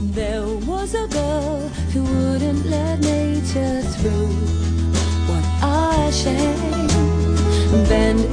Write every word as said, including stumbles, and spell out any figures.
There was a girl who wouldn't let nature through. What a shame. Bend